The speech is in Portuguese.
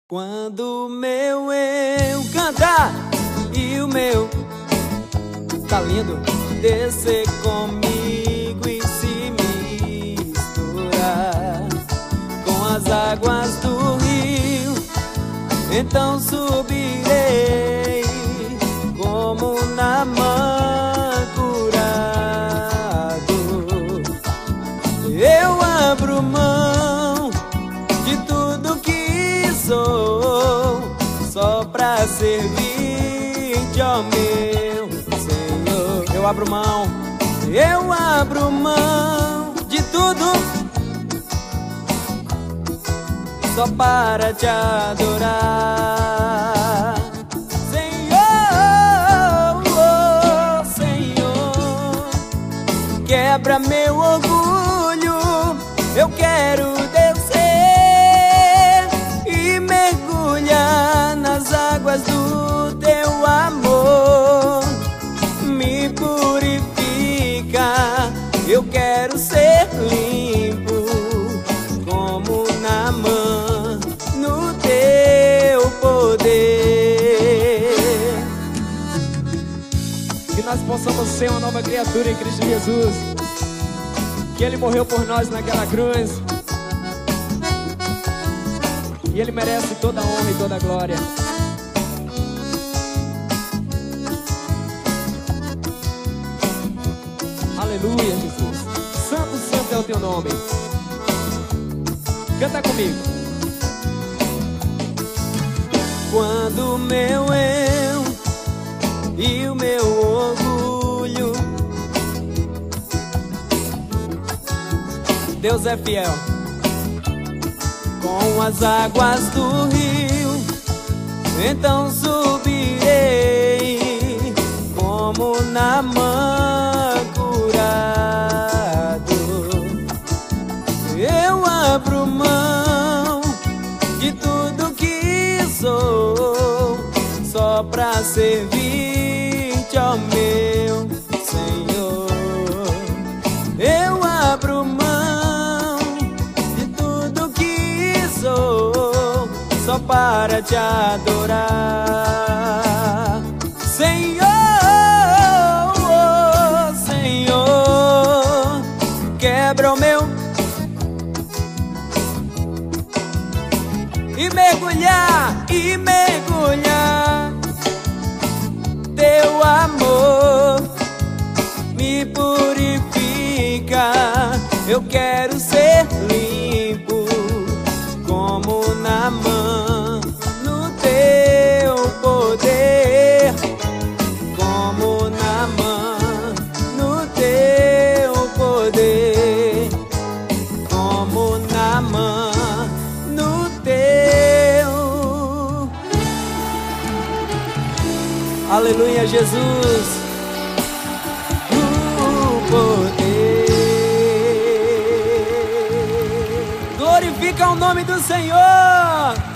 Quando o meu eu cantar e o meu tá lindo descer comigo e se misturar com as águas do rio, então subirei como na curado. Eu abro mão de tudo que sou só pra servir-te, ó meu Senhor. Eu abro mão de tudo só para te adorar. Senhor, oh Senhor, quebra meu orgulho, eu quero descer e mergulhar nas águas do teu amor. Me purifica, eu quero ser limpo como Naamã no teu poder. Que nós possamos ser uma nova criatura em Cristo Jesus, que Ele morreu por nós naquela cruz e Ele merece toda a honra e toda a glória. Aleluia, Jesus. Santo, santo é o teu nome. Canta comigo. Quando o meu eu e o meu orgulho, Deus é fiel, com as águas do rio, então subirei como Naamã curado. Eu abro mão de tudo que sou só pra servir-te, ó meu Senhor. Eu abro mão de tudo que sou só para te adorar. Senhor, oh Senhor, quebra o meu e mergulhar teu amor me purifica. Eu quero ser limpo como Naamã no teu poder, como Naamã no teu poder, como Naamã no teu. Aleluia, Jesus, o poder. Glorifica o nome do Senhor.